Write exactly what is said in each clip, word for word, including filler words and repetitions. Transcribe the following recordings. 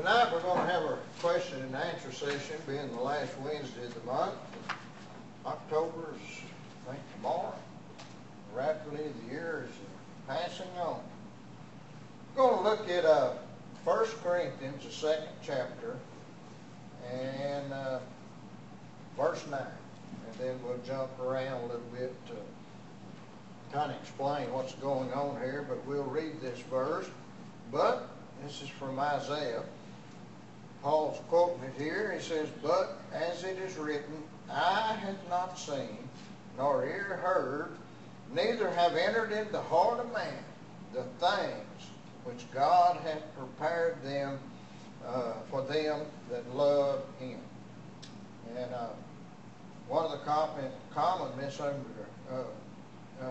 Tonight we're going to have a question and answer session, being the last Wednesday of the month. October is, I think, tomorrow. Rapidly the year is passing on. We're going to look at uh, First Corinthians, the second chapter, and uh, verse nine. And then we'll jump around a little bit to kind of explain what's going on here, but we'll read this verse. But this is from Isaiah. Paul's quoting it here. He says, "But as it is written, eye hath not seen, nor ear heard, neither have entered into the heart of man the things which God hath prepared them uh, for them that love Him." And uh, one of the common, common misunder, uh, uh,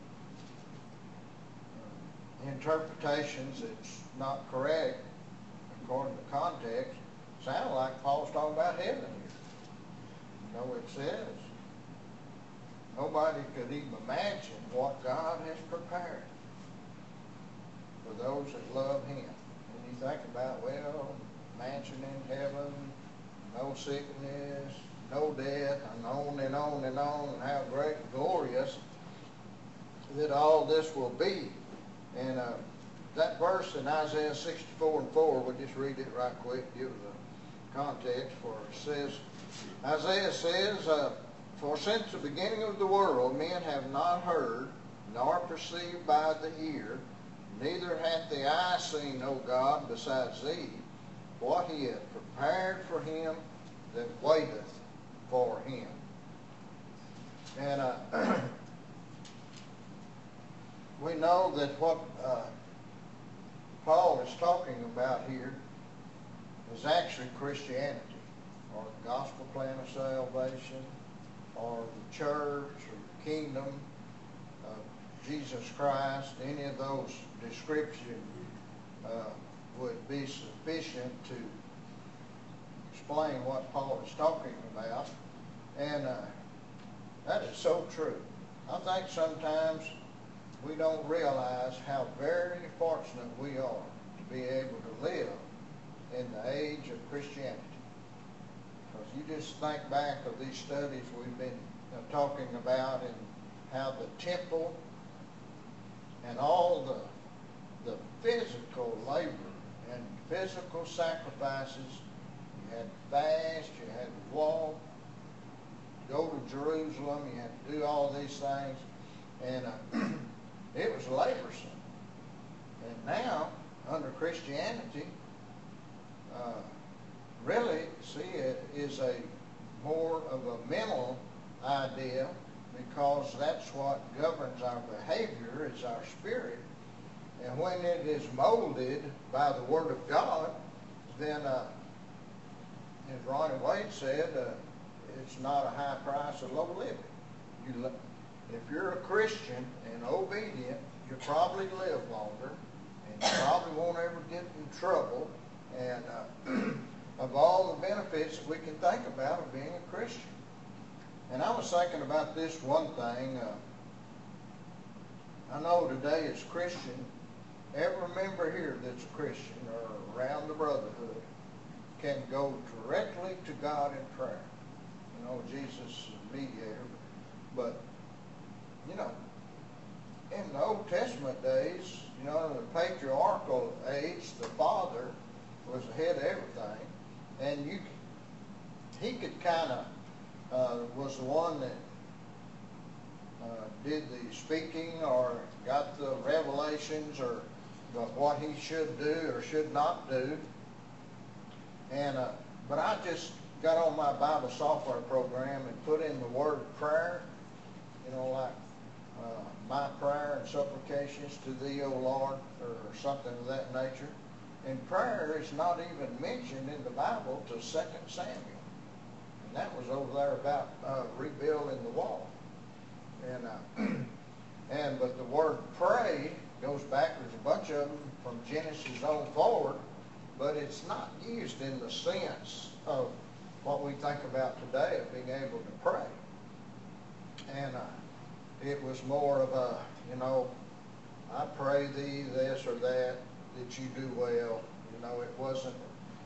interpretations that's not correct according to context sound like Paul's talking about heaven here. You know, it says nobody could even imagine what God has prepared for those that love Him. And you think about, well, mansion in heaven, no sickness, no death, and on and on and on, and how great and glorious that all this will be. And uh, that verse in Isaiah sixty-four and four, we'll just read it right quick, give the context for it. It says, Isaiah says, uh, "For since the beginning of the world men have not heard, nor perceived by the ear, neither hath the eye seen, O God, besides thee, what He hath prepared for him that waiteth for Him." And uh, we know that what uh, Paul is talking about here is actually Christianity, or the gospel plan of salvation, or the church, or the kingdom of Jesus Christ. Any of those descriptions uh, would be sufficient to explain what Paul is talking about. And uh, that is so true. I think sometimes we don't realize how very fortunate we are to be able to live in the age of Christianity. Because you just think back of these studies we've been you know, talking about, and how the temple and all the, the physical labor and physical sacrifices, you had to fast, you had to walk, go to Jerusalem, you had to do all these things, and uh, it was laborsome. And now, under Christianity, uh, really, see, it is a more of a mental idea, because that's what governs our behavior, is our spirit. And when it is molded by the Word of God, then, uh, as Ronnie Wade said, uh, it's not a high price of low living. You, if you're a Christian and obedient, you probably live longer, and you probably won't ever get in trouble. And uh, of all the benefits that we can think about of being a Christian. And I was thinking about this one thing. Uh, I know today as Christian, every member here that's a Christian or around the brotherhood can go directly to God in prayer. You know, Jesus is a mediator. But, you know, in the Old Testament days, you know, the patriarchal age, the father was the head of everything. And you, he could kind of, uh, was the one that uh, did the speaking, or got the revelations, or the, what he should do or should not do. And uh, but I just got on my Bible software program and put in the word prayer, you know, like uh, my prayer and supplications to Thee, O Lord, or something of that nature. And prayer is not even mentioned in the Bible till Second Samuel. And that was over there about uh, rebuilding the wall. And uh, and but the word pray goes back, there's a bunch of them from Genesis on forward, but it's not used in the sense of what we think about today of being able to pray. And uh, it was more of a, you know, I pray thee this or that, that you do well. You know, it wasn't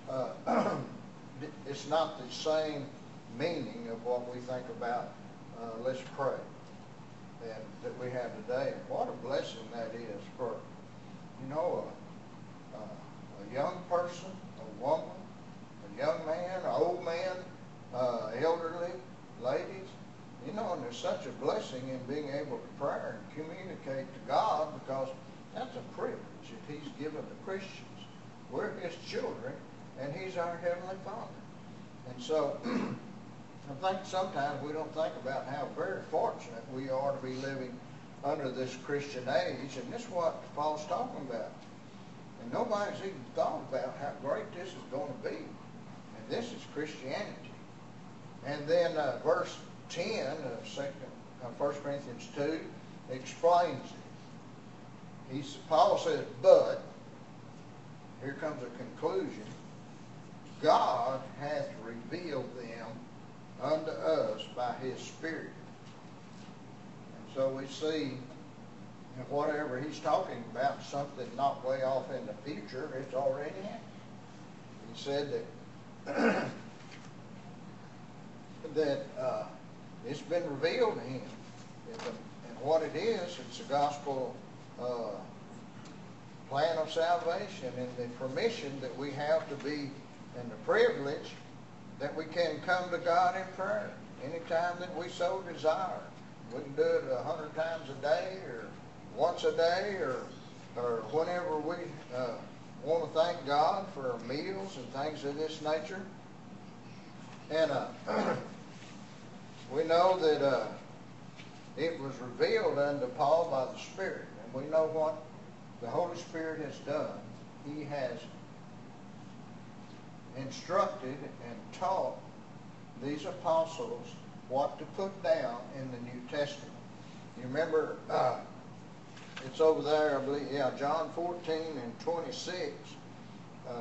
uh, it's not the same meaning of what we think about uh, let's pray and that we have today. What a blessing that is for, you know, a, a, a young person, a woman, a young man, an old man, uh, elderly, ladies. You know, and there's such a blessing in being able to pray and communicate to God, because that's a privilege that He's given to Christians. We're His children, and He's our Heavenly Father. And so, I think sometimes we don't think about how very fortunate we are to be living under this Christian age, and this is what Paul's talking about. And nobody's even thought about how great this is going to be. And this is Christianity. And then uh, verse ten of second, uh, First Corinthians two explains it. He's, Paul says, but, here comes a conclusion, God hath revealed them unto us by His Spirit. And so we see that whatever he's talking about, something not way off in the future, it's already happened. He said that that uh, it's been revealed to him. And what it is, it's the gospel uh, plan of salvation and the permission that we have to be, and the privilege that we can come to God in prayer anytime that we so desire. We can do it a hundred times a day, or once a day, or or whenever we uh, want to thank God for meals and things of this nature. And uh, we know that uh, it was revealed unto Paul by the Spirit. And we know what the Holy Spirit has done. He has instructed and taught these apostles what to put down in the New Testament. You remember, uh, it's over there, I believe, yeah, John fourteen and twenty-six. Uh,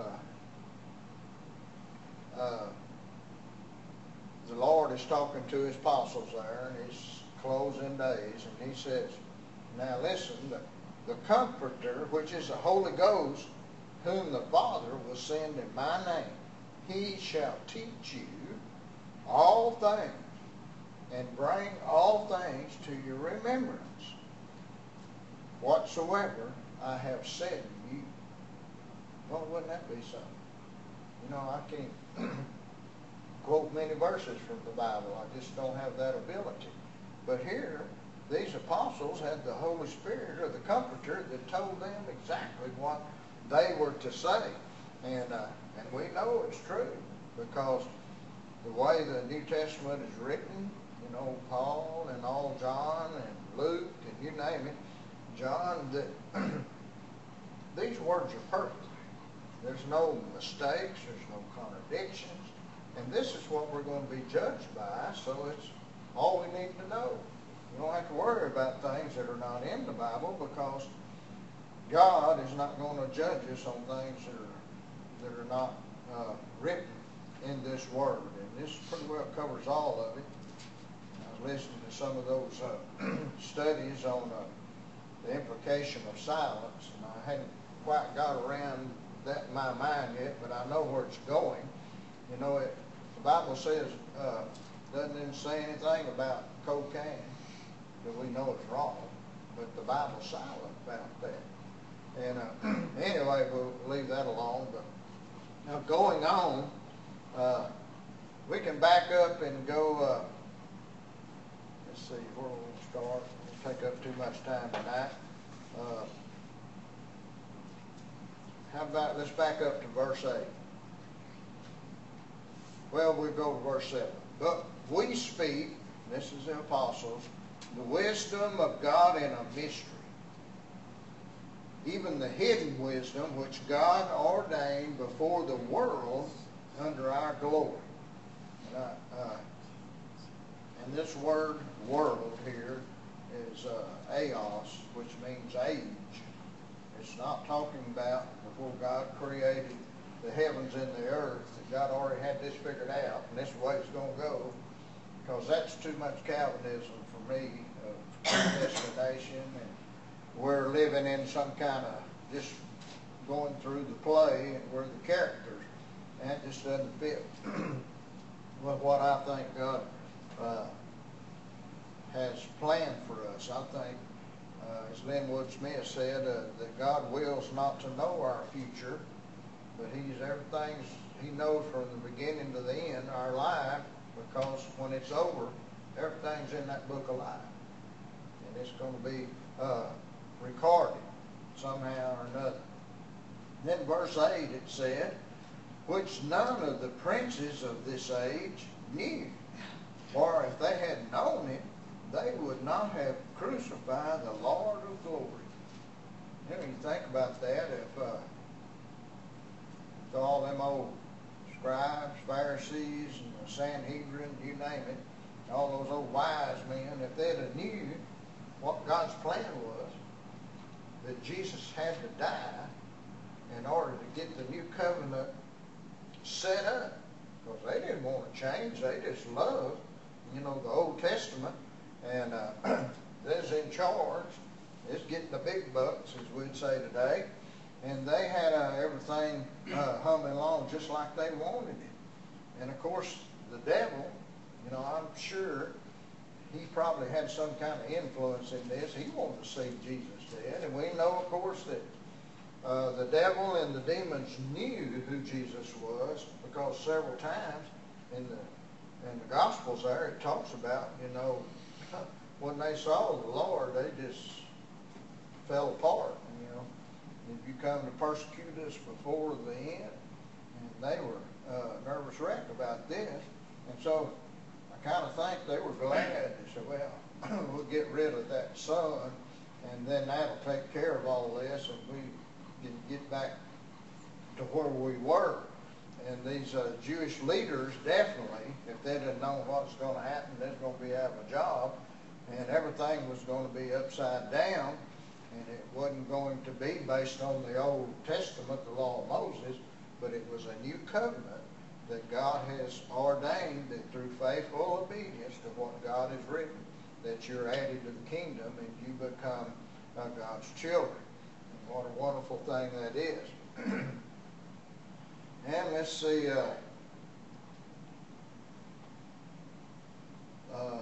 uh, the Lord is talking to His apostles there in His closing days, and He says, now listen, the, the Comforter, which is the Holy Ghost, whom the Father will send in my name, He shall teach you all things, and bring all things to your remembrance, whatsoever I have said to you. Well, wouldn't that be something? You know, I can't quote many verses from the Bible. I just don't have that ability. But here, these apostles had the Holy Spirit, or the Comforter, that told them exactly what they were to say. And, uh, and we know it's true, because the way the New Testament is written, you know, Paul and all John and Luke and you name it, John, that these words are perfect. There's no mistakes, there's no contradictions, and this is what we're going to be judged by, so it's all we need to know. You don't have to worry about things that are not in the Bible, because God is not going to judge us on things that are, that are not uh, written in this Word. And this pretty well covers all of it. I was listening to some of those uh, studies on uh, the implication of silence, and I hadn't quite got around that in my mind yet, but I know where it's going. You know, it, the Bible says, uh, doesn't even say anything about cocaine, that we know it's wrong, but the Bible's silent about that. And uh, anyway, we'll leave that alone. But now going on, uh, we can back up and go, uh, let's see, where we'll start. We'll take up too much time tonight. Uh, how about, let's back up to verse eight. Well, we'll go to verse seven. But we speak, this is the apostles, the wisdom of God in a mystery, even the hidden wisdom which God ordained before the world under our glory. And, I, uh, and this word world here is uh, aeos, which means age. It's not talking about before God created the heavens and the earth, that God already had this figured out, and this is the way it's going to go, because that's too much Calvinism for me, of predestination, and we're living in some kind of just going through the play, and we're the characters. that just doesn't fit with what I think God uh, has planned for us. I think, uh, as Linwood Smith said, uh, that God wills not to know our future, but He's everything's, He knows from the beginning to the end our life, because when it's over, everything's in that book of life. And it's going to be uh, recorded somehow or another. Then verse eight it said, which none of the princes of this age knew. For if they had known it, they would not have crucified the Lord of glory. You know, you think about that, if, uh, if all them old scribes, Pharisees, and the Sanhedrin, you name it, all those old wise men, if they'd have knew what God's plan was, that Jesus had to die in order to get the new covenant set up. Because they didn't want to change. They just loved, you know, the Old Testament. And uh, they's in charge. It's getting the big bucks, as we'd say today. And they had uh, everything uh, humming along just like they wanted it. And of course, the devil, you know, I'm sure he probably had some kind of influence in this. He wanted to see Jesus dead. And we know, of course, that uh, the devil and the demons knew who Jesus was, because several times in the in the Gospels there it talks about, you know, when they saw the Lord, they just fell apart. You know, if you come to persecute us before the end, and they were uh, nervous wreck about this, and so I kind of think they were glad. They said, well, we'll get rid of that son, and then that'll take care of all this, and we can get back to where we were. And these uh, Jewish leaders, definitely, if they'd have known what's going to happen, they're going to be out of a job, and everything was going to be upside down, and it wasn't going to be based on the Old Testament, the law of Moses, but it was a new covenant that God has ordained, that through faithful obedience to what God has written, that you're added to the kingdom and you become uh, God's children. And what a wonderful thing that is. And let's see, uh, uh,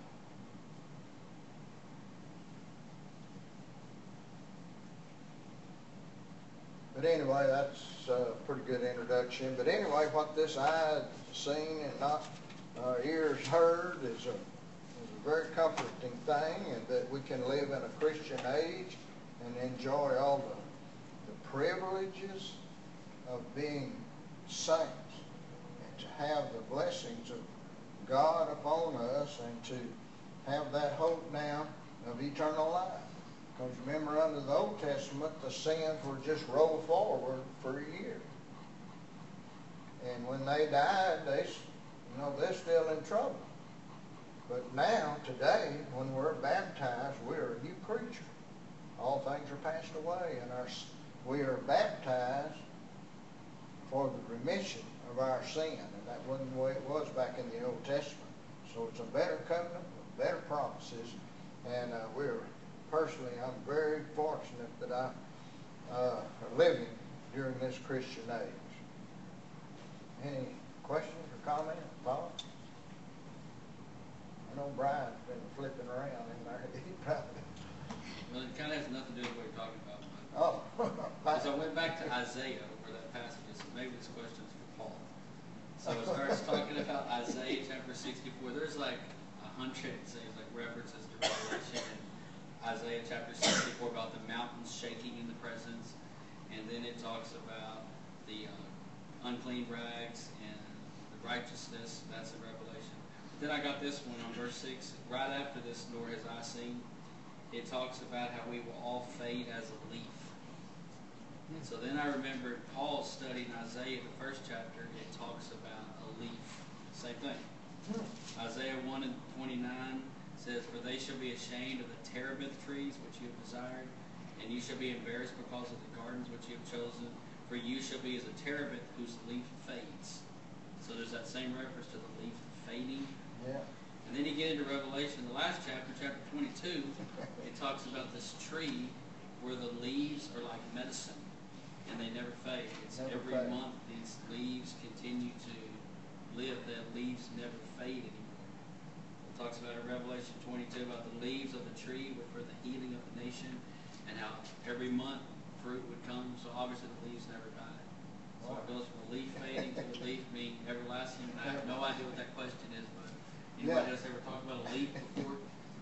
but anyway, that's a pretty good introduction. But anyway, what this eye had seen and not uh, ears heard is a, is a very comforting thing, and that we can live in a Christian age and enjoy all the, the privileges of being saints, and to have the blessings of God upon us, and to have that hope now of eternal life. Because remember, under the Old Testament, the sins were just rolled forward for a year. And when they died, they, you know, they're still in trouble. But now, today, when we're baptized, we're a new creature. All things are passed away, and our, we are baptized for the remission of our sin. And that wasn't the way it was back in the Old Testament. So it's a better covenant with better promises. And uh, we're, personally, I'm very fortunate that I uh, am living during this Christian age. Any questions or comments, Paul? I know Brian's been flipping around in there. He probably... Well, it kind of has nothing to do with what you're talking about. Oh. So I went back to Isaiah, where that passage is. Maybe this question's for Paul. So it starts talking about Isaiah chapter sixty-four. There's like a hundred, it seems like, references to Revelation in Isaiah chapter sixty-four about the mountains shaking in the presence. And then it talks about the uh, unclean rags and the righteousness. That's in Revelation. But then I got this one on verse six. Right after this, nor has I seen. It talks about how we will all fade as a leaf. And so then I remembered Paul studying Isaiah, the first chapter. It talks about a leaf. Same thing. Isaiah one and twenty-nine says, for they shall be ashamed of the terebinth trees which you have desired, and you shall be embarrassed because of the gardens which you have chosen, for you shall be as a terebinth whose leaf fades. So there's that same reference to the leaf fading. Yeah. And then you get into Revelation, the last chapter, chapter twenty-two, it talks about this tree where the leaves are like medicine, and they never fade. It's never every fade. month these leaves continue never fade anymore. It talks about in Revelation twenty-two about the leaves of the tree were for the healing of the nation, and how every month fruit would come. So obviously the leaves never die. So it goes from the leaf fading to the leaf being everlasting. I have no idea what that question is, but anybody Yeah. else ever talked about a leaf before?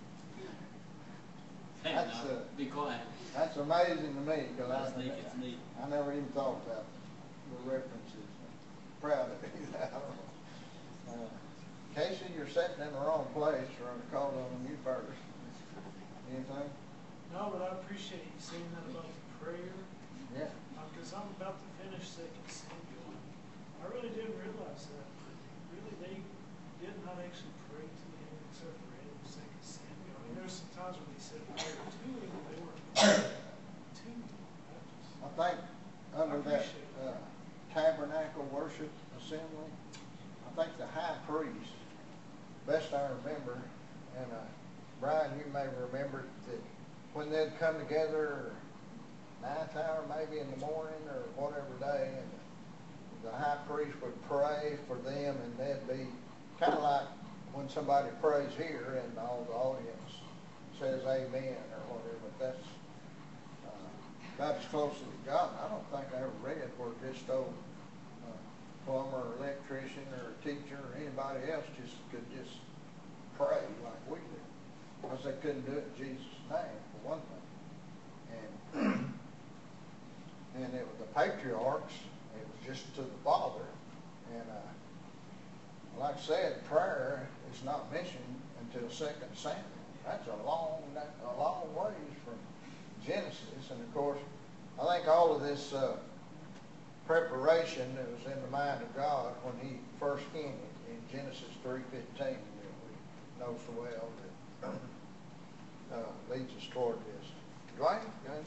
Hey, That's, no, uh, be quiet. That's amazing to me, because I I, just think it's neat. I never even thought about the references. Proud of you. I don't know. Uh, Casey, you're sitting in the wrong place, or I'm calling on you first. Anything? No, but I appreciate you saying that about the prayer, Yeah. because I'm about to finish Second Samuel. I really didn't realize that, but really they did not actually pray to him except for in Second Samuel. I mean, there's some times when they said prayer to him, but they weren't praying to him. I just- I think under I that appreciate it. uh, tabernacle worship assembly, I think the high priest, best I remember, and uh, Brian, you may remember that when they'd come together, ninth hour maybe in the morning or whatever day, and the high priest would pray for them, and they'd be kind of like when somebody prays here and all the audience says amen or whatever. That's uh, about as close as it got. I don't think I ever read where just old uh, plumber or electrician or teacher or anybody else just could just pray like we do, because they couldn't do it in Jesus' name, for one thing. And and it was the patriarchs, it was just to the Father. And uh, like I said, prayer is not mentioned until Second Samuel. That's a long, a long ways from Genesis. And of course, I think all of this uh, preparation that was in the mind of God when He first hinted in Genesis three fifteen that we know so well that uh, leads us toward this. Dwayne, you got anything?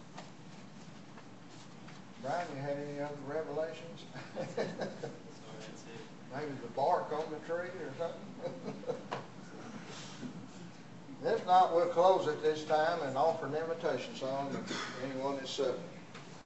Brian, you had any other revelations? Sorry, that's it. Maybe the bark on the tree or something? If not, we'll close at this time and offer an invitation song to anyone that's uh,